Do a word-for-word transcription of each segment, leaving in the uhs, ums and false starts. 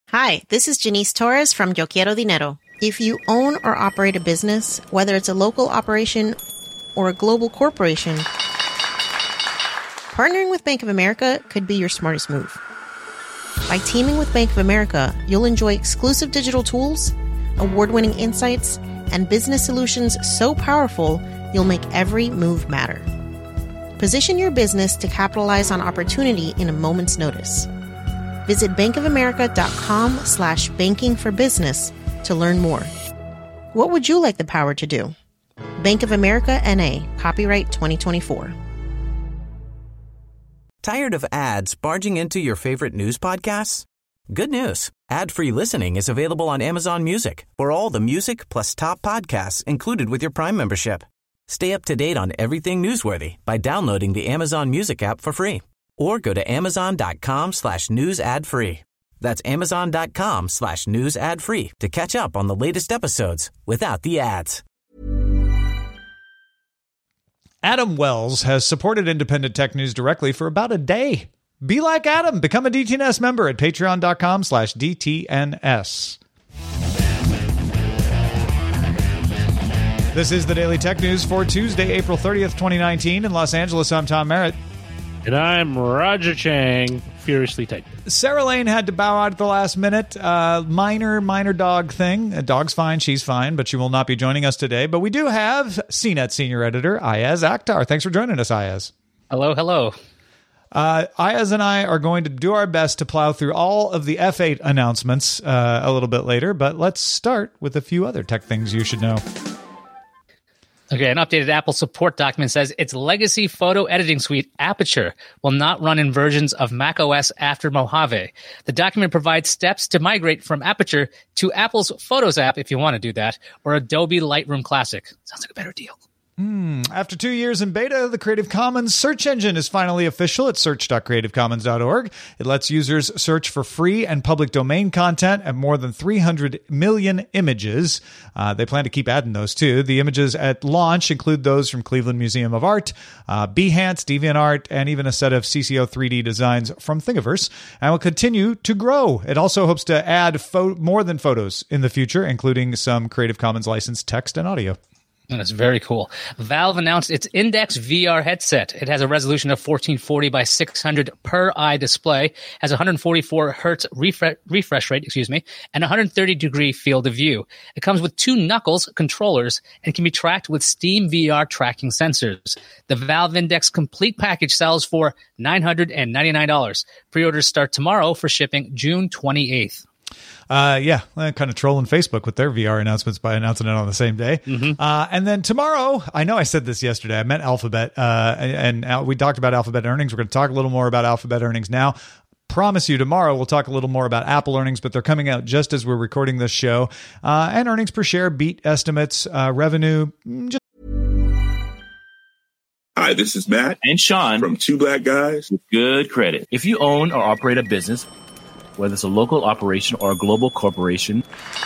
Hi, this is Janice Torres from Yo Quiero Dinero. If you own or operate a business, whether it's a local operation or a global corporation, partnering with Bank of America could be your smartest move. By teaming with Bank of America, you'll enjoy exclusive digital tools, award-winning insights, and business solutions so powerful, you'll make every move matter. Position your business to capitalize on opportunity in a moment's notice. Visit bankofamerica.com slash banking for business to learn more. What would you like the power to do? Bank of America N A, copyright twenty twenty-four. Tired of ads barging into your favorite news podcasts? Good news. Ad-free listening is available on Amazon Music for all the music plus top podcasts included with your Prime membership. Stay up to date on everything newsworthy by downloading the Amazon Music app for free or go to amazon.com slash news ad free. That's amazon.com slash news ad free to catch up on the latest episodes without the ads. Adam Wells has supported Independent Tech News directly for about a day. Be like Adam. Become a D T N S member at patreon.com slash DTNS. This is the Daily Tech News for Tuesday, April thirtieth, twenty nineteen. In Los Angeles, I'm Tom Merritt. And I'm Roger Chang, furiously typing. Sarah Lane had to bow out at the last minute. Uh, minor, minor dog thing. A dog's fine, she's fine, but she will not be joining us today. But we do have C net senior editor Ayaz Akhtar. Thanks for joining us, Ayaz. Hello, hello. Uh, Ayaz and I are going to do our best to plow through all of the F eight announcements uh, a little bit later, but let's start with a few other tech things you should know. Okay, an updated Apple support document says its legacy photo editing suite, Aperture, will not run in versions of macOS after Mojave. The document provides steps to migrate from Aperture to Apple's Photos app if you want to do that, or Adobe Lightroom Classic. Sounds like a better deal. Mm, after two years in beta, the Creative Commons search engine is finally official at search dot creative commons dot org. It lets users search for free and public domain content and more than three hundred million images. Uh, they plan to keep adding those, too. The images at launch include those from Cleveland Museum of Art, uh, Behance, DeviantArt, and even a set of C C O three D designs from Thingiverse, and will continue to grow. It also hopes to add fo- more than photos in the future, including some Creative Commons licensed text and audio. That's very cool. Valve announced its Index V R headset. It has a resolution of fourteen forty by six hundred per eye display, has one hundred forty-four hertz refresh, refresh rate, excuse me, and one hundred thirty degree field of view. It comes with two Knuckles controllers and can be tracked with Steam V R tracking sensors. The Valve Index complete package sells for nine hundred ninety-nine dollars. Pre-orders start tomorrow for shipping June twenty-eighth. Uh, yeah, kind of trolling Facebook with their V R announcements by announcing it on the same day. Mm-hmm. Uh, and then tomorrow, I know I said this yesterday, I meant Alphabet, uh, and, and we talked about Alphabet earnings. We're going to talk a little more about Alphabet earnings now. Promise you tomorrow we'll talk a little more about Apple earnings, but they're coming out just as we're recording this show. Uh, and earnings per share beat estimates, uh, revenue. Just- Hi, this is Matt and Sean from Two Black Guys with Good Credit. If you own or operate a business, whether it's a local operation or a global corporation,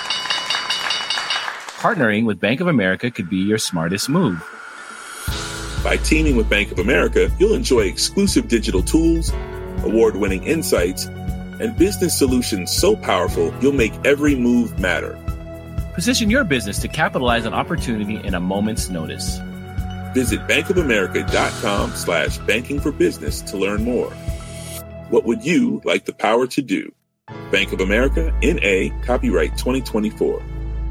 partnering with Bank of America could be your smartest move. By teaming with Bank of America, you'll enjoy exclusive digital tools, award-winning insights, and business solutions so powerful you'll make every move matter. Position your business to capitalize on opportunity in a moment's notice. Visit bankofamerica.com slash banking for business to learn more. What would you like the power to do? Bank of America, N A, copyright twenty twenty-four.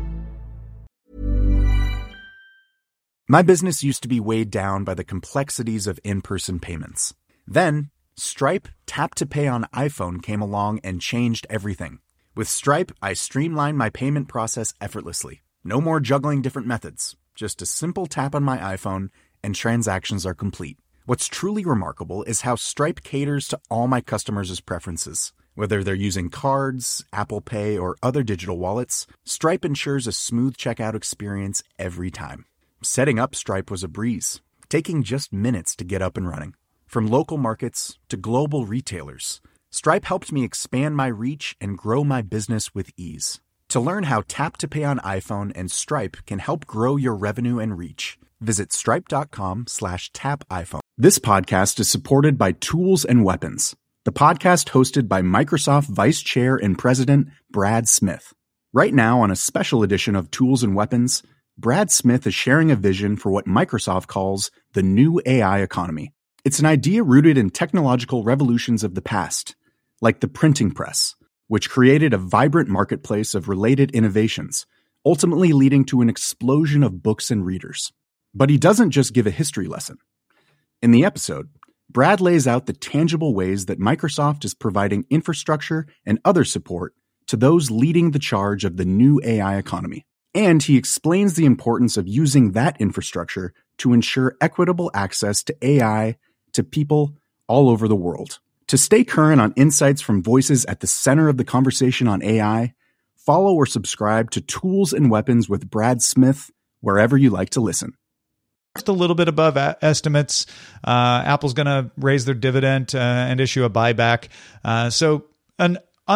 My business used to be weighed down by the complexities of in-person payments. Then, Stripe Tap to Pay on iPhone came along and changed everything. With Stripe, I streamlined my payment process effortlessly. No more juggling different methods. Just a simple tap on my iPhone and transactions are complete. What's truly remarkable is how Stripe caters to all my customers' preferences. Whether they're using cards, Apple Pay, or other digital wallets, Stripe ensures a smooth checkout experience every time. Setting up Stripe was a breeze, taking just minutes to get up and running. From local markets to global retailers, Stripe helped me expand my reach and grow my business with ease. To learn how Tap to Pay on iPhone and Stripe can help grow your revenue and reach, visit stripe.com slash tap iPhone. This podcast is supported by Tools and Weapons. the podcast hosted by Microsoft Vice Chair and President Brad Smith. Right now, on a special edition of Tools and Weapons, Brad Smith is sharing a vision for what Microsoft calls the new A I economy. It's an idea rooted in technological revolutions of the past, like the printing press, which created a vibrant marketplace of related innovations, ultimately leading to an explosion of books and readers. But he doesn't just give a history lesson. In the episode, Brad lays out the tangible ways that Microsoft is providing infrastructure and other support to those leading the charge of the new A I economy. And he explains the importance of using that infrastructure to ensure equitable access to A I to people all over the world. To stay current on insights from voices at the center of the conversation on A I, follow or subscribe to Tools and Weapons with Brad Smith wherever you like to listen. Just a little bit above a- estimates. Uh, Apple's going to raise their dividend uh, and issue a buyback. Uh, so an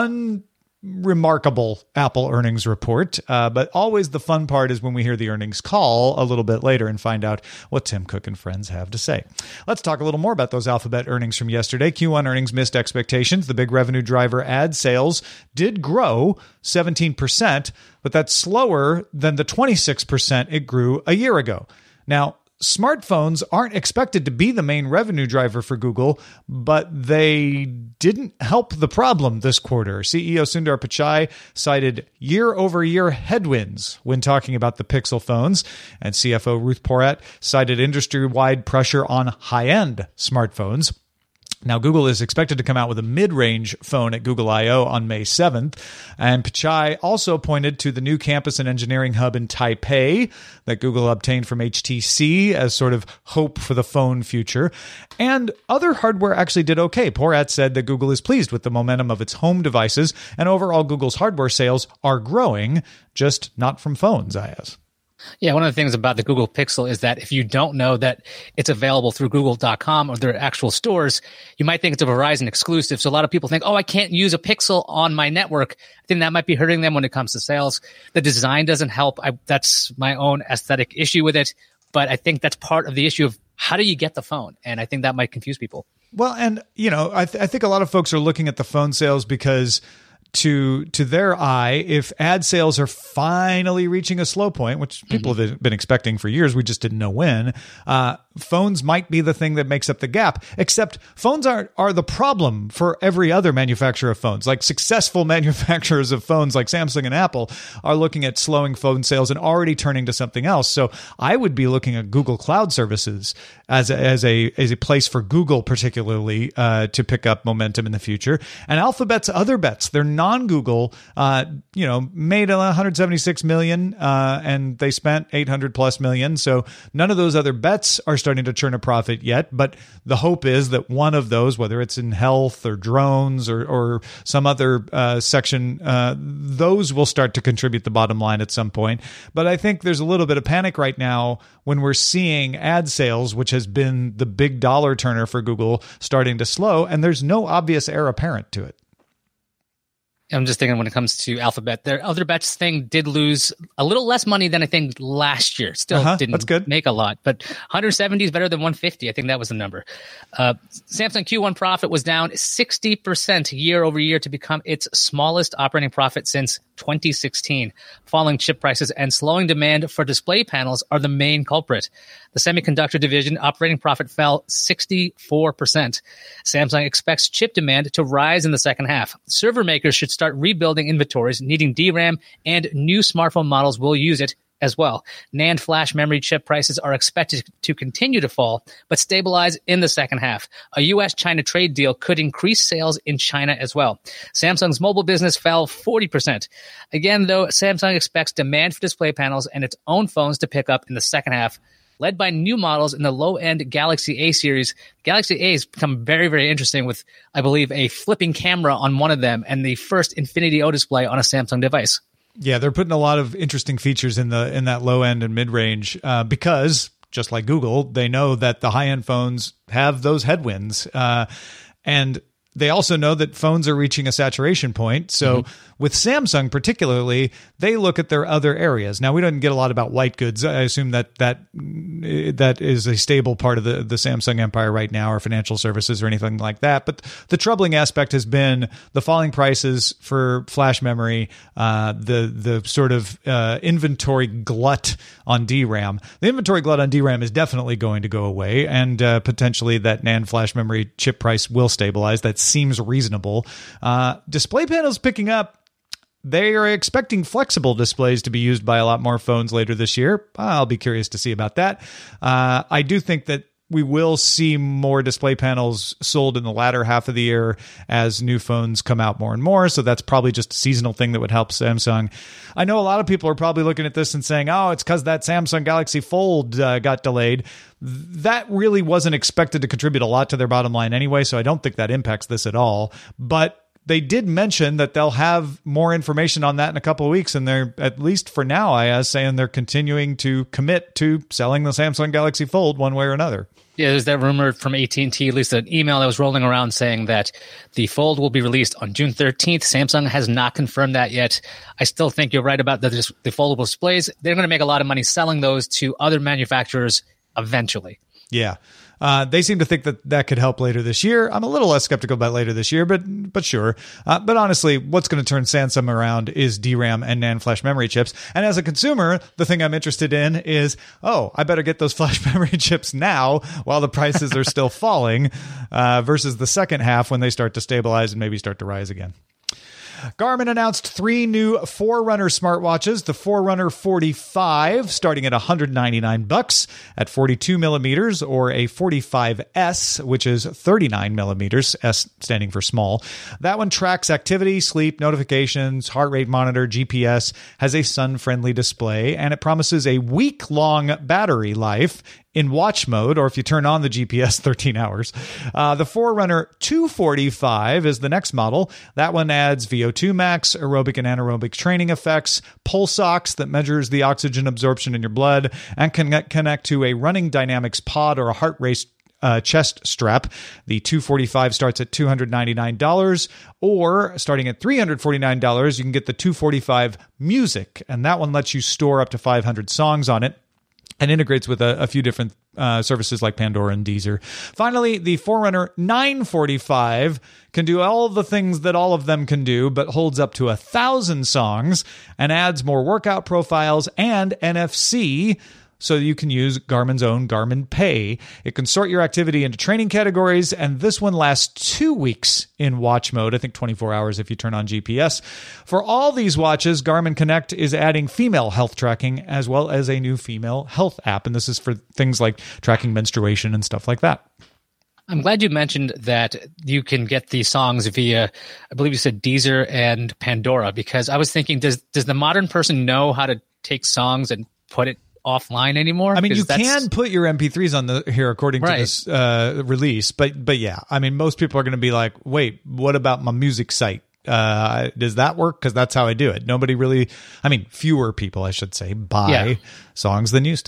unremarkable Apple earnings report. Uh, but always the fun part is when we hear the earnings call a little bit later and find out what Tim Cook and friends have to say. Let's talk a little more about those Alphabet earnings from yesterday. Q one earnings missed expectations. The big revenue driver, ad sales, did grow seventeen percent, but that's slower than the twenty-six percent it grew a year ago. Now, smartphones aren't expected to be the main revenue driver for Google, but they didn't help the problem this quarter. C E O Sundar Pichai cited year-over-year headwinds when talking about the Pixel phones, and C F O Ruth Porat cited industry-wide pressure on high-end smartphones. Now, Google is expected to come out with a mid-range phone at Google I O on May seventh. And Pichai also pointed to the new campus and engineering hub in Taipei that Google obtained from H T C as sort of hope for the phone future. And other hardware actually did okay. Porat said that Google is pleased with the momentum of its home devices, and overall Google's hardware sales are growing, just not from phones, I S. Yeah, one of the things about the Google Pixel is that if you don't know that it's available through google dot com or their actual stores, you might think it's a Verizon exclusive. So a lot of people think, oh, I can't use a Pixel on my network. I think that might be hurting them when it comes to sales. The design doesn't help. I, that's my own aesthetic issue with it. But I think that's part of the issue of how do you get the phone? And I think that might confuse people. Well, and, you know, I, th- I think a lot of folks are looking at the phone sales because to to their eye, if ad sales are finally reaching a slow point, which people mm-hmm. have been expecting for years, we just didn't know when, uh, phones might be the thing that makes up the gap. Except phones are, are the problem for every other manufacturer of phones. Like successful manufacturers of phones like Samsung and Apple are looking at slowing phone sales and already turning to something else. So I would be looking at Google Cloud Services as a, as a, as a place for Google particularly uh, to pick up momentum in the future. And Alphabet's other bets, they're non-Google, uh, you know, made one hundred seventy-six million uh, and they spent eight hundred plus million. So none of those other bets are starting to churn a profit yet. But the hope is that one of those, whether it's in health or drones or, or some other uh, section, uh, those will start to contribute the bottom line at some point. But I think there's a little bit of panic right now when we're seeing ad sales, which has been the big dollar turner for Google, starting to slow, and there's no obvious heir apparent to it. I'm just thinking when it comes to Alphabet, their other bets thing did lose a little less money than I think last year. Still uh-huh, didn't that's good. make a lot, but one hundred seventy is better than one hundred fifty. I think that was the number. Uh, Samsung Q one profit was down sixty percent year over year to become its smallest operating profit since twenty sixteen. Falling chip prices and slowing demand for display panels are the main culprit. The semiconductor division operating profit fell sixty-four percent. Samsung expects chip demand to rise in the second half. Server makers should start rebuilding inventories, needing D RAM, and new smartphone models will use it as well. NAND flash memory chip prices are expected to continue to fall, but stabilize in the second half. A U S China trade deal could increase sales in China as well. Samsung's mobile business fell forty percent. Again, though, Samsung expects demand for display panels and its own phones to pick up in the second half, led by new models in the low-end Galaxy A series. Galaxy A has become very, very interesting with, I believe, a flipping camera on one of them and the first Infinity O display on a Samsung device. Yeah, they're putting a lot of interesting features in the in that low-end and mid-range uh, because, just like Google, they know that the high-end phones have those headwinds. Uh, and They also know that phones are reaching a saturation point. So mm-hmm. with Samsung particularly, they look at their other areas. Now, we don't get a lot about white goods. I assume that that that is a stable part of the, the Samsung empire right now, or financial services or anything like that. But the troubling aspect has been the falling prices for flash memory, uh, the the sort of uh, inventory glut on D RAM. The inventory glut on D RAM is definitely going to go away, and uh, potentially that NAND flash memory chip price will stabilize. That's seems reasonable. Uh, display panels picking up. They are expecting flexible displays to be used by a lot more phones later this year. I'll be curious to see about that. Uh, I do think that we will see more display panels sold in the latter half of the year as new phones come out more and more. So that's probably just a seasonal thing that would help Samsung. I know a lot of people are probably looking at this and saying, oh, it's because that Samsung Galaxy Fold uh, got delayed. That really wasn't expected to contribute a lot to their bottom line anyway, so I don't think that impacts this at all. But they did mention that they'll have more information on that in a couple of weeks, and they're, at least for now, I guess, saying they're continuing to commit to selling the Samsung Galaxy Fold one way or another. Yeah, there's that rumor from A T and T, at least an email that was rolling around saying that the Fold will be released on June thirteenth. Samsung has not confirmed that yet. I still think you're right about the, the foldable displays. They're going to make a lot of money selling those to other manufacturers eventually. Yeah. Uh, they seem to think that that could help later this year. I'm a little less skeptical about later this year, but but sure. Uh, but honestly, what's going to turn Samsung around is D RAM and NAND flash memory chips. And as a consumer, the thing I'm interested in is, oh, I better get those flash memory chips now while the prices are still falling, uh, versus the second half when they start to stabilize and maybe start to rise again. Garmin announced three new Forerunner smartwatches. The Forerunner forty-five, starting at one hundred ninety-nine bucks at forty-two millimeters, or a forty-five S, which is thirty-nine millimeters, S standing for small. That one tracks activity, sleep, notifications, heart rate monitor, G P S, has a sun-friendly display, and it promises a week-long battery life in watch mode, or if you turn on the G P S, thirteen hours. Uh, the Forerunner two forty-five is the next model. That one adds V O two max, aerobic and anaerobic training effects, pulse ox that measures the oxygen absorption in your blood, and can connect to a running dynamics pod or a heart rate Uh, chest strap. The two forty-five starts at two hundred ninety-nine dollars, or starting at three hundred forty-nine dollars, you can get the two forty-five Music, and that one lets you store up to five hundred songs on it and integrates with a, a few different uh, services like Pandora and Deezer. Finally, the Forerunner nine forty-five can do all the things that all of them can do, but holds up to a thousand songs and adds more workout profiles and N F C, so you can use Garmin's own Garmin Pay. It can sort your activity into training categories, and this one lasts two weeks in watch mode. I think twenty-four hours if you turn on G P S. For all these watches, Garmin Connect is adding female health tracking as well as a new female health app, and this is for things like tracking menstruation and stuff like that. I'm glad you mentioned that you can get these songs via, I believe you said Deezer and Pandora, because I was thinking, does does the modern person know how to take songs and put it offline anymore? I mean, you can put your M P threes on the here according to right. this uh, release, but but yeah, I mean, most people are going to be like, wait, what about my music site? Uh, does that work? Because that's how I do it. Nobody really, I mean, fewer people, I should say, buy yeah. songs than used to.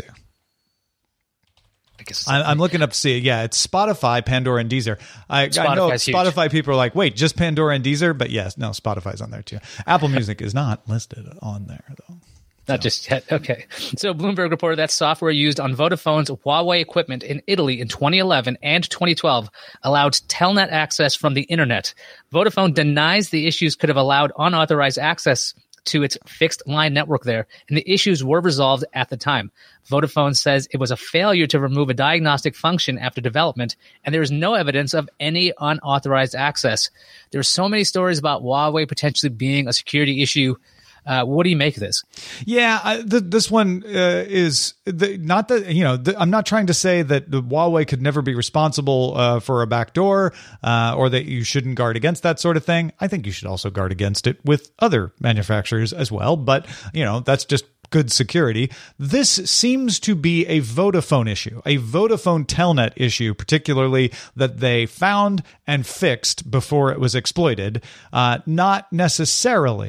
I guess I, I'm looking up to see. Yeah, it's Spotify, Pandora, and Deezer. I, I know Spotify huge. People are like, wait, just Pandora and Deezer? But yes, no, Spotify's on there too. Apple Music is not listed on there though. Not just yet. Okay. So Bloomberg reported that software used on Vodafone's Huawei equipment in Italy in twenty eleven and twenty twelve allowed Telnet access from the internet. Vodafone denies the issues could have allowed unauthorized access to its fixed line network there, and the issues were resolved at the time. Vodafone says it was a failure to remove a diagnostic function after development, and there is no evidence of any unauthorized access. There are so many stories about Huawei potentially being a security issue. Uh, what do you make of this? Yeah, I, the, this one uh, is the, not that, you know, the, I'm not trying to say that the Huawei could never be responsible uh, for a backdoor uh, or that you shouldn't guard against that sort of thing. I think you should also guard against it with other manufacturers as well. But, you know, that's just good security. This seems to be a Vodafone issue, a Vodafone Telnet issue, particularly that they found and fixed before it was exploited, uh, not necessarily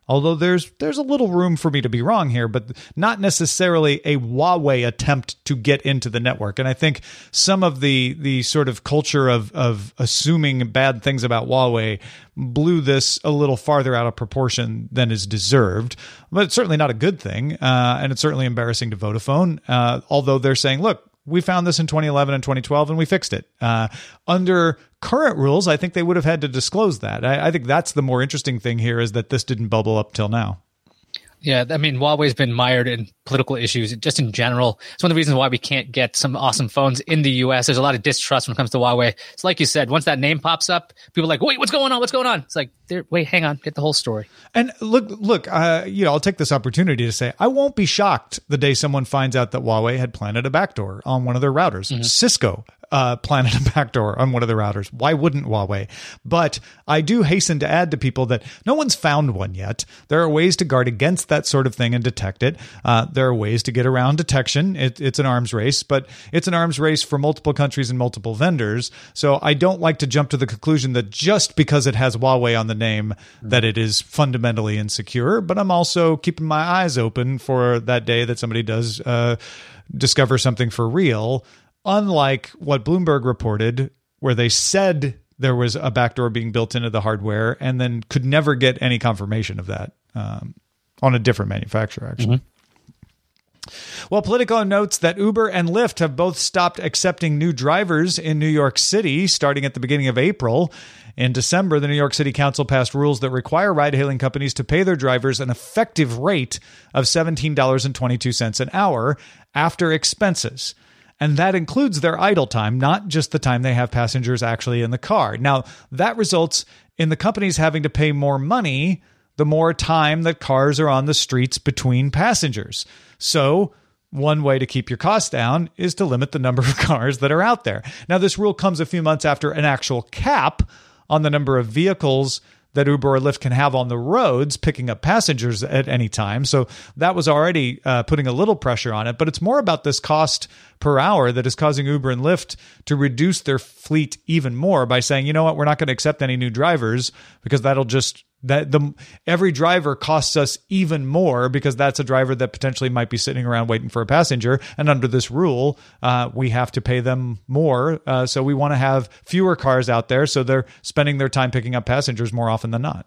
Although there's there's a little room for me to be wrong here, but not necessarily a Huawei attempt to get into the network. And I think some of the the sort of culture of of assuming bad things about Huawei blew this a little farther out of proportion than is deserved. But it's certainly not a good thing, uh, and it's certainly embarrassing to Vodafone. Uh, although they're saying, look, we found this in twenty eleven and twenty twelve, and we fixed it. Uh, under current rules, I think they would have had to disclose that. I, I think that's the more interesting thing here, is that this didn't bubble up till now. Yeah, I mean, Huawei's been mired in political issues just in general. It's one of the reasons why we can't get some awesome phones in the U S. There's a lot of distrust when it comes to Huawei. It's like you said, once that name pops up, people are like, wait, what's going on? What's going on? It's like, wait, hang on, get the whole story. And look, look, uh, you know, I'll take this opportunity to say, I won't be shocked the day someone finds out that Huawei had planted a backdoor on one of their routers. Mm-hmm. Cisco Uh, planted a backdoor on one of the routers. Why wouldn't Huawei? But I do hasten to add to people that no one's found one yet. There are ways to guard against that sort of thing and detect it. Uh, there are ways to get around detection. It, it's an arms race, but it's an arms race for multiple countries and multiple vendors. So I don't like to jump to the conclusion that just because it has Huawei on the name, that it is fundamentally insecure. But I'm also keeping my eyes open for that day that somebody does uh, discover something for real. Unlike what Bloomberg reported, where they said there was a backdoor being built into the hardware and then could never get any confirmation of that um, on a different manufacturer, actually. Mm-hmm. Well, Politico notes that Uber and Lyft have both stopped accepting new drivers in New York City starting at the beginning of April. In December, the New York City Council passed rules that require ride-hailing companies to pay their drivers an effective rate of seventeen dollars and twenty-two cents an hour after expenses. And that includes their idle time, not just the time they have passengers actually in the car. Now, that results in the companies having to pay more money the more time that cars are on the streets between passengers. So one way to keep your costs down is to limit the number of cars that are out there. Now, this rule comes a few months after an actual cap on the number of vehicles that Uber or Lyft can have on the roads picking up passengers at any time. So that was already uh, putting a little pressure on it. But it's more about this cost per hour that is causing Uber and Lyft to reduce their fleet even more by saying, you know what, we're not going to accept any new drivers because that'll just that the every driver costs us even more because that's a driver that potentially might be sitting around waiting for a passenger. And under this rule, uh, we have to pay them more. Uh, so we want to have fewer cars out there. So they're spending their time picking up passengers more often than not.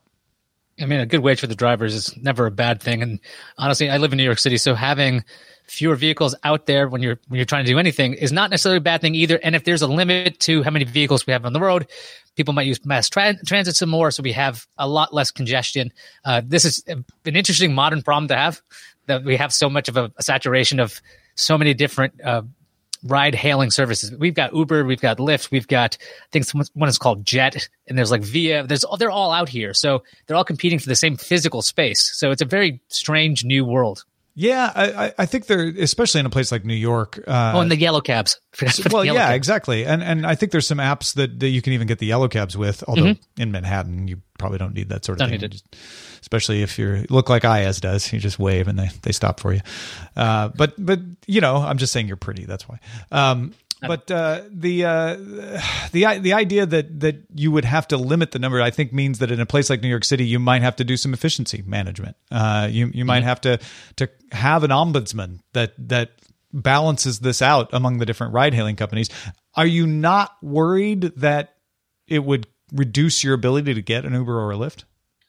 I mean, a good wage for the drivers is never a bad thing. And honestly, I live in New York City, so having fewer vehicles out there when you're when you're trying to do anything is not necessarily a bad thing either. And if there's a limit to how many vehicles we have on the road, people might use mass tra- transit some more, so we have a lot less congestion. Uh, this is an interesting modern problem to have, that we have so much of a, a saturation of so many different uh, ride-hailing services. We've got Uber, we've got Lyft, we've got, I think one is called Jet, and there's like Via. There's they're all out here, so they're all competing for the same physical space. So it's a very strange new world. Yeah, I, I think they're, especially in a place like New York. Uh, oh, and the yellow cabs. Well, yellow yeah, cabs. exactly. And and I think there's some apps that, that you can even get the yellow cabs with, although mm-hmm. in Manhattan, you probably don't need that sort of don't thing. Need it. Especially if you look like Ayaz does. You just wave and they, they stop for you. Uh, but, but you know, I'm just saying you're pretty. That's why. Um, But uh, the uh, the the idea that that you would have to limit the number, I think, means that in a place like New York City, you might have to do some efficiency management. Uh, you you might mm-hmm. have to to have an ombudsman that that balances this out among the different ride-hailing companies. Are you not worried that it would reduce your ability to get an Uber or a Lyft?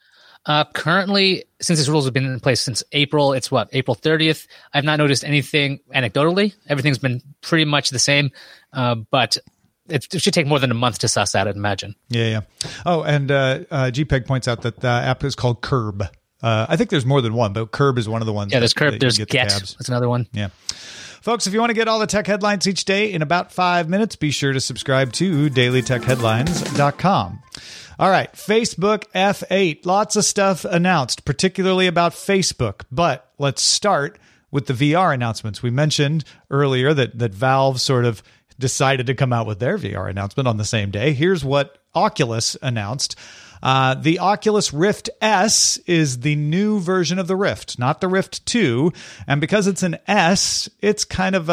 Uh, currently, since these rules have been in place since April, it's what, April thirtieth. I've not noticed anything anecdotally. Everything's been pretty much the same, uh, but it, it should take more than a month to suss out, I'd imagine. Yeah, yeah. Oh, and uh, uh, G P E G points out that the app is called Curb. Uh, I think there's more than one, but Curb is one of the ones. Yeah, there's that, Curb. that There's Get. Get. The That's another one. Yeah. Folks, if you want to get all the tech headlines each day in about five minutes, be sure to subscribe to daily tech headlines dot com. All right, Facebook F eight. Lots of stuff announced, particularly about Facebook. But let's start with the V R announcements. We mentioned earlier that, that Valve sort of decided to come out with their V R announcement on the same day. Here's what Oculus announced. Uh, the Oculus Rift S is the new version of the Rift, not the Rift two. And because it's an S, it's kind of a,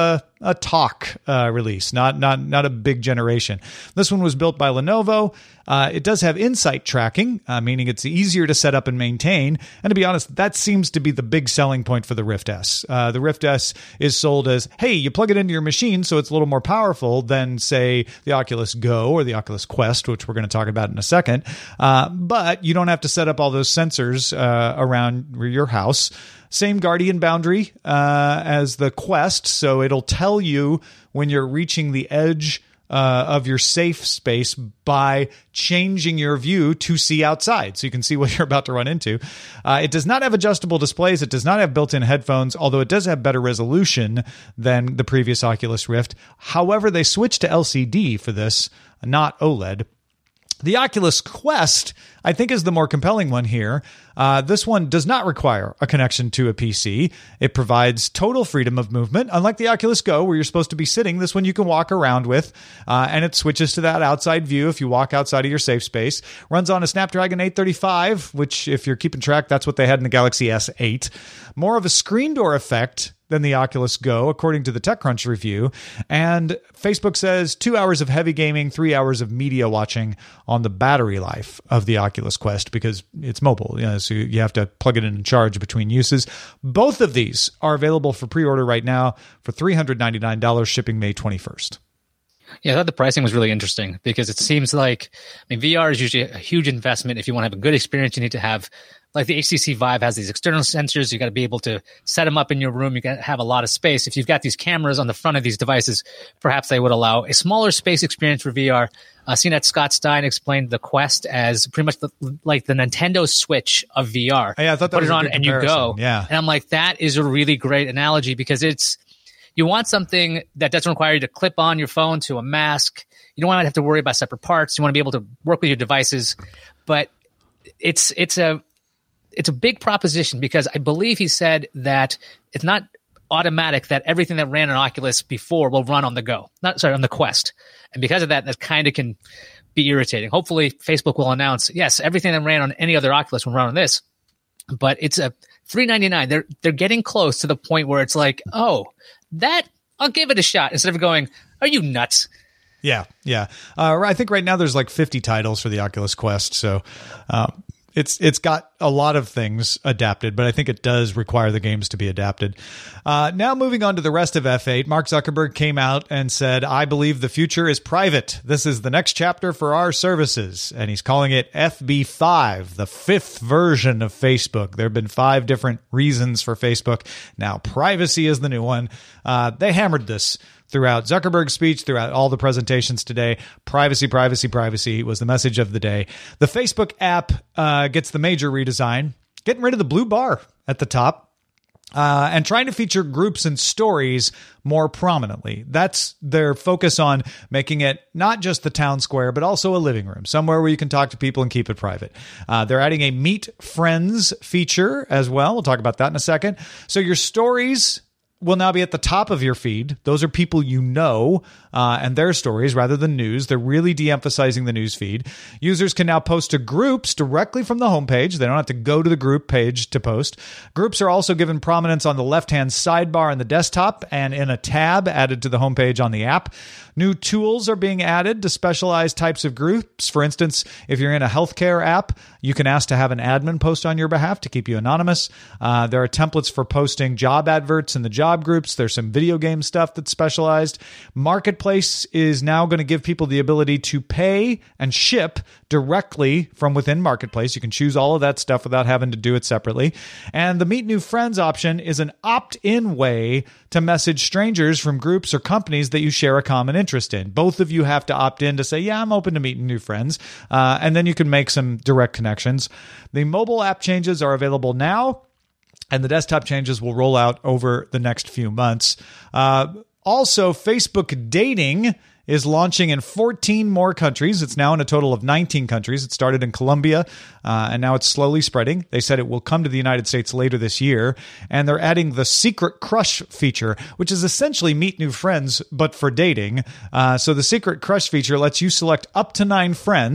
a talk uh, release, not not not a big generation. This one was built by Lenovo. Uh, it does have Insight tracking, uh, meaning it's easier to set up and maintain. And to be honest, that seems to be the big selling point for the Rift S. Uh, the Rift S is sold as, hey, you plug it into your machine, so it's a little more powerful than, say, the Oculus Go or the Oculus Quest, which we're going to talk about in a second. Uh, but you don't have to set up all those sensors uh, around your house. Same Guardian boundary uh, as the Quest, so it'll tell you when you're reaching the edge Uh, of your safe space by changing your view to see outside, so you can see what you're about to run into. Uh, it does not have adjustable displays. It does not have built-in headphones, although it does have better resolution than the previous Oculus Rift. However, they switched to L C D for this, not OLED. The Oculus Quest, I think, is the more compelling one here. Uh, this one does not require a connection to a P C. It provides total freedom of movement. Unlike the Oculus Go, where you're supposed to be sitting, this one you can walk around with, uh, and it switches to that outside view if you walk outside of your safe space. Runs on a Snapdragon eight thirty-five, which, if you're keeping track, that's what they had in the Galaxy S eight. More of a screen door effect than the Oculus Go, according to the TechCrunch review. And Facebook says two hours of heavy gaming, three hours of media watching on the battery life of the Oculus Quest, because it's mobile, you know, so you have to plug it in and charge between uses. Both of these are available for pre-order right now for three hundred ninety-nine dollars, shipping May twenty-first. Yeah, I thought the pricing was really interesting because it seems like, I mean, V R is usually a huge investment. If you want to have a good experience, you need to have, like the H T C Vive has these external sensors. You got to be able to set them up in your room. You got to have a lot of space. If you've got these cameras on the front of these devices, perhaps they would allow a smaller space experience for V R. Uh, CNET Scott Stein explained the Quest as pretty much the, like the Nintendo Switch of V R. Yeah, I thought that Put was it a on good and you comparison. go. Yeah. And I'm like, that is a really great analogy because it's, you want something that doesn't require you to clip on your phone to a mask. You don't want to have to worry about separate parts. You want to be able to work with your devices, but it's it's a it's a big proposition because I believe he said that it's not automatic that everything that ran on Oculus before will run on the Go, not sorry on the Quest, and because of that, that kind of can be irritating. Hopefully, Facebook will announce yes, everything that ran on any other Oculus will run on this, but it's a three ninety-nine. They're they're getting close to the point where it's like, oh, that I'll give it a shot instead of going, are you nuts? Yeah, yeah. Uh, I think right now there's like fifty titles for the Oculus Quest, so um, it's it's got a lot of things adapted, but I think it does require the games to be adapted. Uh, now moving on to the rest of F eight, Mark Zuckerberg came out and said, I believe the future is private. This is the next chapter for our services, and he's calling it F B five, the fifth version of Facebook. There have been five different reasons for Facebook. Now privacy is the new one. Uh, they hammered this throughout Zuckerberg's speech, throughout all the presentations today. Privacy, privacy, privacy was the message of the day. The Facebook app uh, gets the major redesign, getting rid of the blue bar at the top uh, and trying to feature groups and stories more prominently. That's their focus on making it not just the town square, but also a living room, somewhere where you can talk to people and keep it private. Uh, they're adding a Meet Friends feature as well. We'll talk about that in a second. So your stories will now be at the top of your feed. Those are people you know uh, and their stories rather than news. They're really de-emphasizing the news feed. Users can now post to groups directly from the homepage. They don't have to go to the group page to post. Groups are also given prominence on the left-hand sidebar in the desktop and in a tab added to the homepage on the app. New tools are being added to specialized types of groups. For instance, if you're in a healthcare app, you can ask to have an admin post on your behalf to keep you anonymous. Uh, there are templates for posting job adverts in the job groups. There's some video game stuff that's specialized. Marketplace is now going to give people the ability to pay and ship directly from within Marketplace. You can choose all of that stuff without having to do it separately. And the Meet New Friends option is an opt-in way to message strangers from groups or companies that you share a common interest in. Both of you have to opt in to say, yeah, I'm open to meeting new friends. Uh, and then you can make some direct connections. The mobile app changes are available now, and the desktop changes will roll out over the next few months. Uh, also, Facebook Dating is launching in fourteen more countries. It's now in a total of nineteen countries. It started in Colombia, uh, and now it's slowly spreading. They said it will come to the United States later this year, and they're adding the Secret Crush feature, which is essentially Meet New Friends, but for dating. Uh, so the Secret Crush feature lets you select up to nine friends,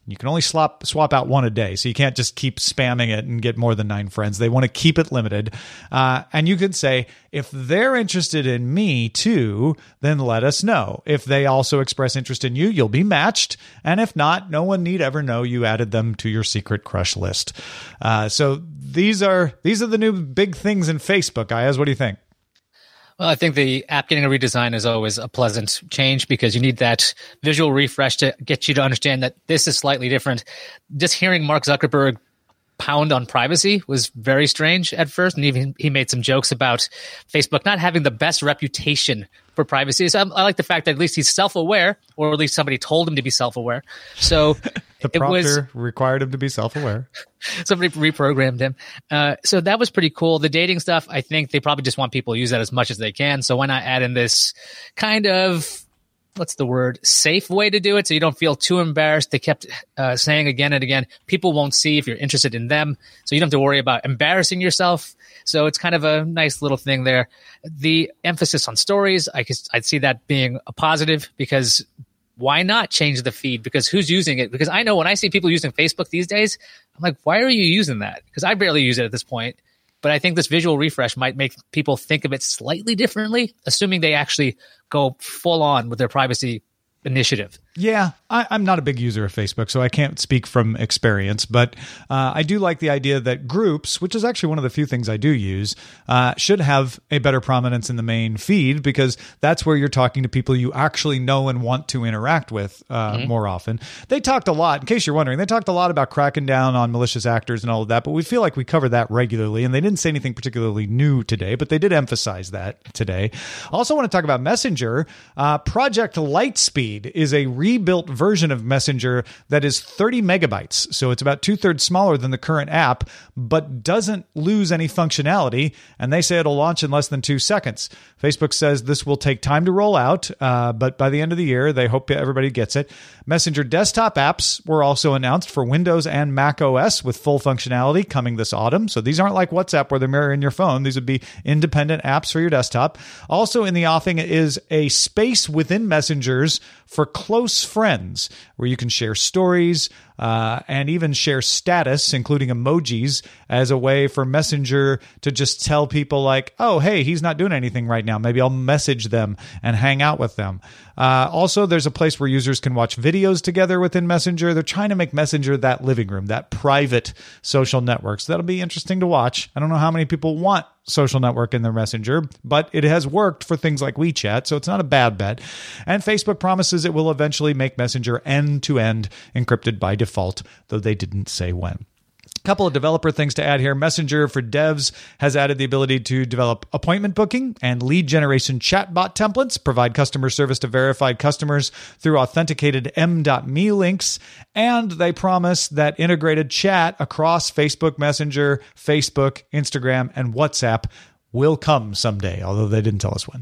You can only swap swap out one a day, so you can't just keep spamming it and get more than nine friends. They want to keep it limited. Uh, and you could say, if they're interested in me too, then let us know. If they also express interest in you, you'll be matched. And if not, no one need ever know you added them to your secret crush list. Uh, so these are these are the new big things in Facebook. Ayaz, what do you think? Well, I think the app getting a redesign is always a pleasant change because you need that visual refresh to get you to understand that this is slightly different. Just hearing Mark Zuckerberg pound on privacy was very strange at first. And even he made some jokes about Facebook not having the best reputation for privacy. So I, I like the fact that at least he's self-aware, or at least somebody told him to be self-aware. So the it was prompter required him to be self-aware. Somebody reprogrammed him. Uh, so that was pretty cool. The dating stuff, I think they probably just want people to use that as much as they can. So why not add in this kind of, what's the word, safe way to do it so you don't feel too embarrassed. They kept uh, saying again and again, people won't see if you're interested in them. So you don't have to worry about embarrassing yourself. So it's kind of a nice little thing there. The emphasis on stories, I could, I'd see that being a positive because why not change the feed? Because who's using it? Because I know when I see people using Facebook these days, I'm like, why are you using that? Because I barely use it at this point. But I think this visual refresh might make people think of it slightly differently, assuming they actually go full on with their privacy initiative. Yeah, I, I'm not a big user of Facebook, so I can't speak from experience, but uh, I do like the idea that groups, which is actually one of the few things I do use, uh, should have a better prominence in the main feed because that's where you're talking to people you actually know and want to interact with uh, mm-hmm. more often. They talked a lot, in case you're wondering, they talked a lot about cracking down on malicious actors and all of that, but we feel like we cover that regularly, and they didn't say anything particularly new today, but they did emphasize that today. I also want to talk about Messenger. Uh, Project Lightspeed is a rebuilt version of Messenger that is thirty megabytes. So it's about two-thirds smaller than the current app, but doesn't lose any functionality. And they say it'll launch in less than two seconds. Facebook says this will take time to roll out, uh, but by the end of the year, they hope everybody gets it. Messenger desktop apps were also announced for Windows and Mac O S with full functionality coming this autumn. So these aren't like WhatsApp where they're mirroring your phone. These would be independent apps for your desktop. Also in the offing is a space within Messengers for close friends where you can share stories uh, and even share status, including emojis, as a way for Messenger to just tell people like, oh, hey, he's not doing anything right now. Maybe I'll message them and hang out with them. Uh, also, there's a place where users can watch videos together within Messenger. They're trying to make Messenger that living room, that private social network. So that'll be interesting to watch. I don't know how many people want social network in their Messenger, but it has worked for things like WeChat, so it's not a bad bet. And Facebook promises it will eventually make Messenger end-to-end encrypted by default, though they didn't say when. Couple of developer things to add here. Messenger for devs has added the ability to develop appointment booking and lead generation chatbot templates, provide customer service to verified customers through authenticated m dot m e links, and they promise that integrated chat across Facebook Messenger, Facebook, Instagram, and WhatsApp will come someday, although they didn't tell us when.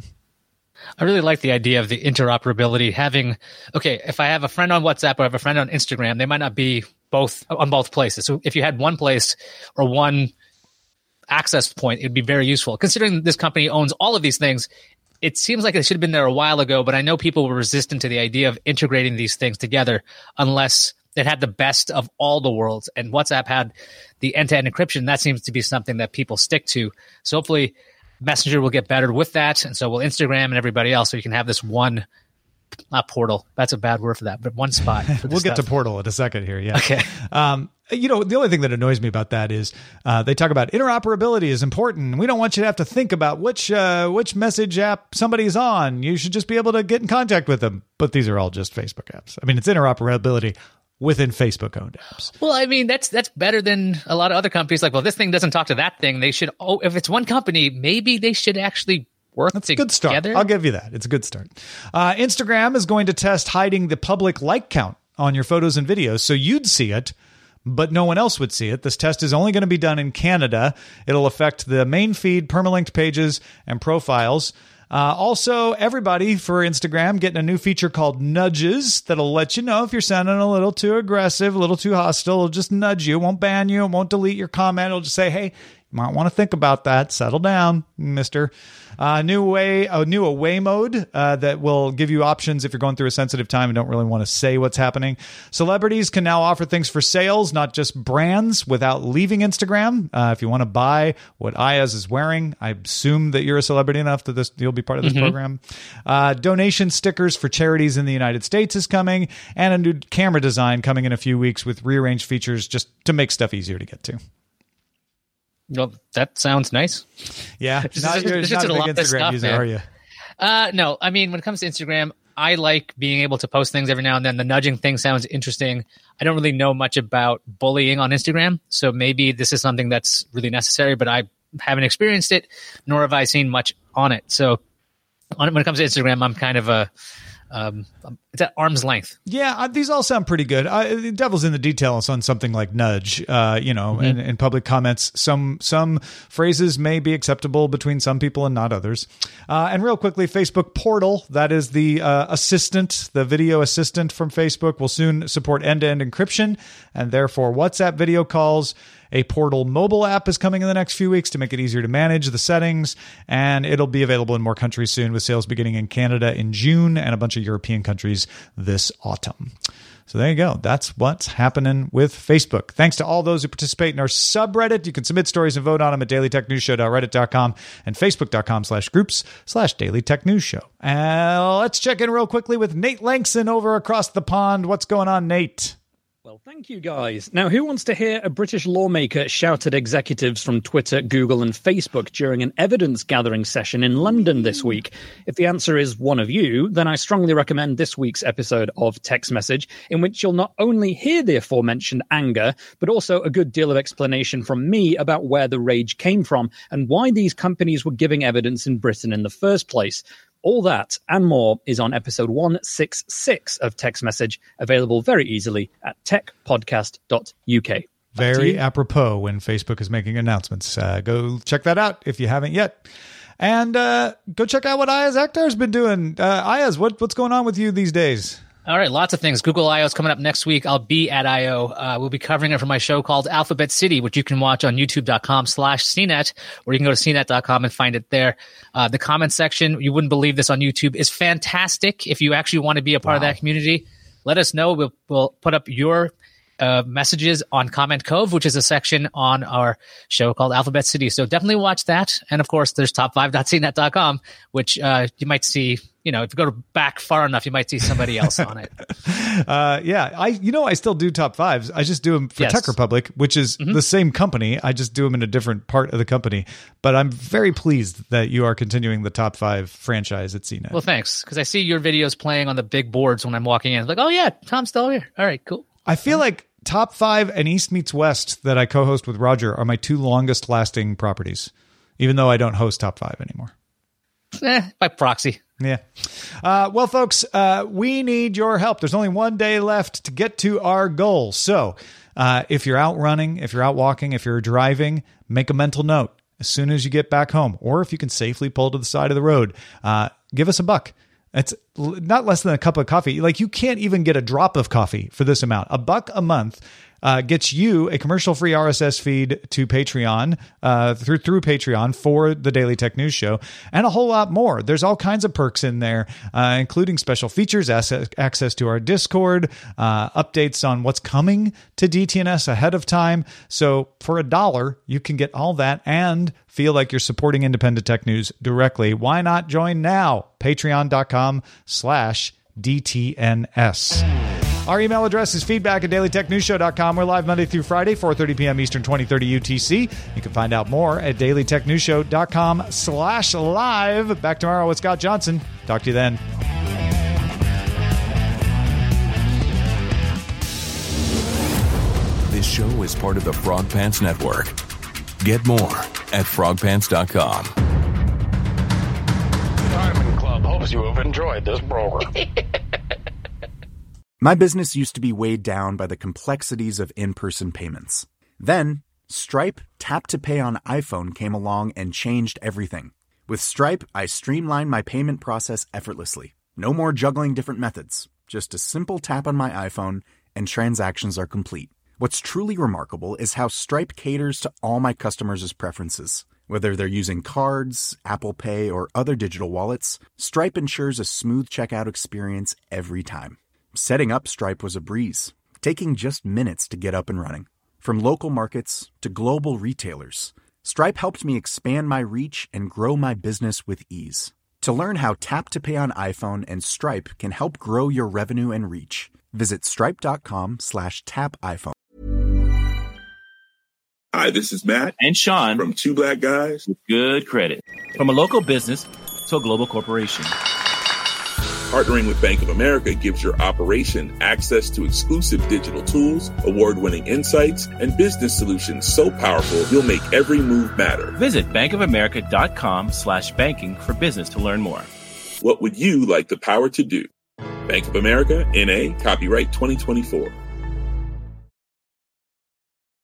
I really like the idea of the interoperability. Having, okay, if I have a friend on WhatsApp or I have a friend on Instagram, they might not be both on both places. So if you had one place or one access point, it'd be very useful. Considering this company owns all of these things, it seems like it should have been there a while ago, but I know people were resistant to the idea of integrating these things together unless it had the best of all the worlds. And WhatsApp had the end-to-end encryption. That seems to be something that people stick to. So hopefully Messenger will get better with that, and so will Instagram and everybody else, so you can have this one, not portal, that's a bad word for that, but one spot. We'll get stuff. to portal in a second here, yeah. Okay. Um, you know, the only thing that annoys me about that is uh, they talk about interoperability is important. We don't want you to have to think about which uh, which message app somebody's on. You should just be able to get in contact with them. But these are all just Facebook apps. I mean, it's interoperability within Facebook-owned apps. Well, I mean, that's that's better than a lot of other companies. Like, well, this thing doesn't talk to that thing. They should, oh, if it's one company, maybe they should actually work That's together. a good start. I'll give you that. It's a good start. Uh, Instagram is going to test hiding the public like count on your photos and videos, so you'd see it, but no one else would see it. This test is only going to be done in Canada. It'll affect the main feed, permalinked pages, and profiles. Uh, also, everybody for Instagram getting a new feature called Nudges that'll let you know if you're sounding a little too aggressive, a little too hostile. It'll just nudge you. It won't ban you. It won't delete your comment. It'll just say, hey, you Might want to think about that. Settle down, mister. Uh, new way, a new away mode uh, that will give you options if you're going through a sensitive time and don't really want to say what's happening. Celebrities can now offer things for sales, not just brands, without leaving Instagram. Uh, if you want to buy what Ayaz is wearing, I assume that you're a celebrity enough that this you'll be part of this mm-hmm. program. Uh, donation stickers for charities in the United States is coming, and a new camera design coming in a few weeks with rearranged features just to make stuff easier to get to. Well, that sounds nice. Yeah. It's not, just, you're it's not just a a big lot of Instagram stuff, user, man. are you? Uh, no, I mean, when it comes to Instagram, I like being able to post things every now and then. The nudging thing sounds interesting. I don't really know much about bullying on Instagram, so maybe this is something that's really necessary, but I haven't experienced it, nor have I seen much on it. So on, when it comes to Instagram, I'm kind of a... Um, it's at arm's length. Yeah, uh, these all sound pretty good. Uh, the devil's in the details on something like nudge. Uh, you know, mm-hmm. in, in public comments, some some phrases may be acceptable between some people and not others. Uh, and real quickly, Facebook Portal, that is the uh, assistant, the video assistant from Facebook, will soon support end-to-end encryption, and therefore WhatsApp video calls. A Portal mobile app is coming in the next few weeks to make it easier to manage the settings, and it'll be available in more countries soon, with sales beginning in Canada in June and a bunch of European countries this autumn. So there you go. That's what's happening with Facebook. Thanks to all those who participate in our subreddit. You can submit stories and vote on them at daily tech news show dot reddit dot com and facebook.com slash groups slash daily tech news show. Uh, let's check in real quickly with Nate Langston over across the pond. What's going on, Nate? Well, thank you, guys. Now, who wants to hear a British lawmaker shout at executives from Twitter, Google, and Facebook during an evidence-gathering session in London this week? If the answer is one of you, then I strongly recommend this week's episode of Text Message, in which you'll not only hear the aforementioned anger, but also a good deal of explanation from me about where the rage came from and why these companies were giving evidence in Britain in the first place. All that and more is on episode one sixty-six of Text Message, available very easily at tech podcast dot u k. Very apropos when Facebook is making announcements. Uh, go check that out if you haven't yet. And uh, go check out what Ayaz Akhtar has been doing. Uh, Ayaz, what, what's going on with you these days? All right, lots of things. Google I O is coming up next week. I'll be at I O. Uh, we'll be covering it for my show called Alphabet City, which you can watch on youtube.com slash CNET, or you can go to C net dot com and find it there. Uh, the comment section, you wouldn't believe this on YouTube, is fantastic. If you actually want to be a part wow. of that community, let us know. We'll, we'll put up your uh, messages on Comment Cove, which is a section on our show called Alphabet City. So definitely watch that. And of course, there's top five dot c net dot com, which uh, you might see. You know, if you go back far enough, you might see somebody else on it. Uh, yeah, I you know I still do top fives. I just do them for yes. Tech Republic, which is mm-hmm. the same company. I just do them in a different part of the company. But I'm very pleased that you are continuing the top five franchise at C net. Well, thanks, because I see your videos playing on the big boards when I'm walking in. It's like, oh yeah, Tom's still here. All right, cool. I feel like Top Five and East Meets West that I co-host with Roger are my two longest lasting properties, even though I don't host Top Five anymore. Eh, by proxy. Yeah. Uh, well, folks, uh, we need your help. There's only one day left to get to our goal. So uh, if you're out running, if you're out walking, if you're driving, make a mental note as soon as you get back home. Or if you can safely pull to the side of the road, uh, give us a buck. It's not less than a cup of coffee. Like, you can't even get a drop of coffee for this amount. A buck a month uh, gets you a commercial-free R S S feed to Patreon, uh, through through Patreon for the Daily Tech News Show, and a whole lot more. There's all kinds of perks in there, uh, including special features, access, access to our Discord, uh, updates on what's coming to D T N S ahead of time. So for a dollar, you can get all that and feel like you're supporting independent tech news directly. Why not join now? Patreon.com slash DTNS. Our email address is feedback at daily tech news show dot com. We're live Monday through Friday, four thirty p.m. Eastern, twenty thirty U T C. You can find out more at daily tech news show dot com slash live. Back tomorrow with Scott Johnson. Talk to you then. This show is part of the Frog Pants Network. Get more at frog pants dot com. Diamond Club hopes you have enjoyed this program. My business used to be weighed down by the complexities of in-person payments. Then, Stripe Tap to Pay on iPhone came along and changed everything. With Stripe, I streamlined my payment process effortlessly. No more juggling different methods. Just a simple tap on my iPhone, and transactions are complete. What's truly remarkable is how Stripe caters to all my customers' preferences. Whether they're using cards, Apple Pay, or other digital wallets, Stripe ensures a smooth checkout experience every time. Setting up Stripe was a breeze, taking just minutes to get up and running. From local markets to global retailers, Stripe helped me expand my reach and grow my business with ease. To learn how Tap to Pay on iPhone and Stripe can help grow your revenue and reach, visit stripe.com slash tap iPhone. Hi, this is Matt and Sean from Two Black Guys with Good Credit. From a local business to a global corporation, partnering with Bank of America gives your operation access to exclusive digital tools, award-winning insights, and business solutions so powerful you'll make every move matter. Visit bankofamerica.com slash banking for business to learn more. What would you like the power to do? Bank of America, N A, copyright twenty twenty-four.